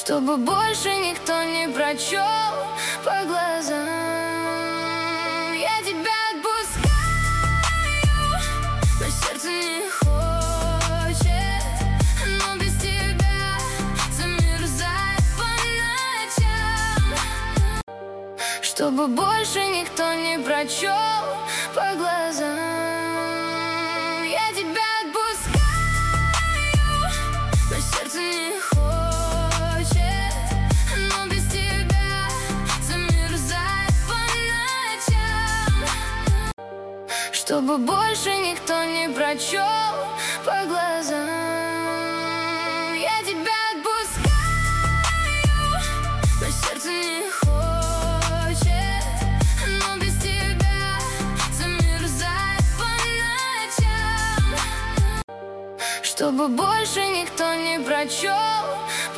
чтобы больше никто не прочел по глазам. Я тебя отпускаю, но сердце не хочет, но без тебя замерзает по ночам, чтобы больше никто не прочел по глазам. Я тебя отпускаю, но сердце не хочет, но без тебя замерзает по ночам, чтобы больше никто не прочел по глазам. Я тебя отпускаю, но сердце не хочет, но без тебя замерзает по ночам, чтобы больше никто не прочел